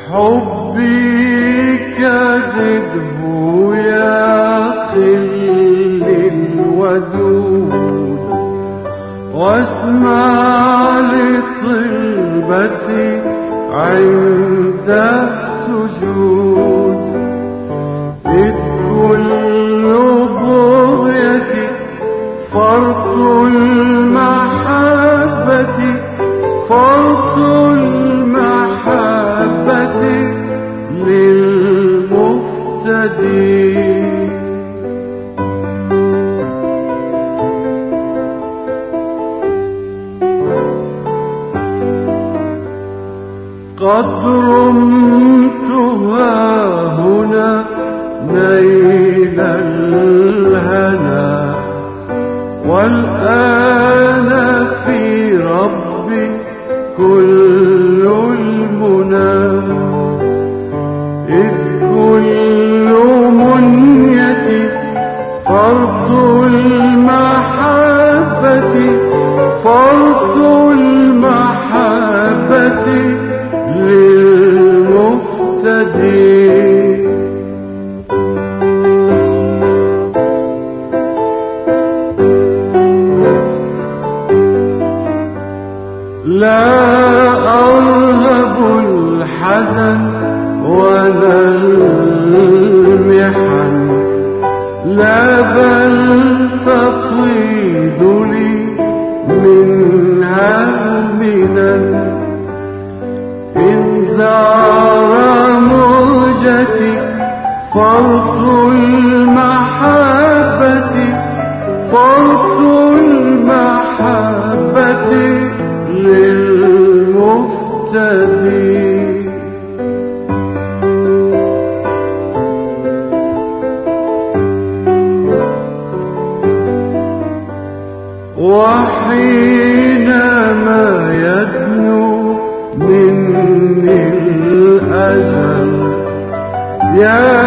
حبك زده يا خل الودود، واسمع لطلبتي عند السجود. إذ كل بغيتي فرط المحبة، فرط المحبة للمفتدي. قد رمتها هنا نيل الهنا، والآن في ربي كل المنى. إذ كل منيتي فرط المحبة، فرط المحبة للمفتدي. لا أرهب الحزن ولا المحن، لا بل تفيض لي منها المنن. إن زار موجتي فرط المحبة، فرط المحبة للمفتدي. وحينما يدنو مني الأجل يا